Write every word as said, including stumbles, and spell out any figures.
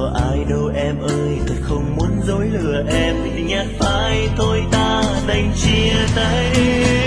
có ai đâu em ơi, thật không muốn dối lừa em, vì nhạt phai thôi ta đành chia tay.